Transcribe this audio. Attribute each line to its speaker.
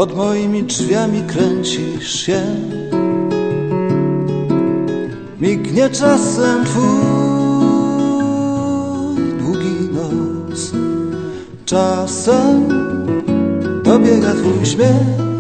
Speaker 1: pod moimi drzwiami kręcisz się. Mignie czasem twój długi nos, czasem dobiega twój śmiech.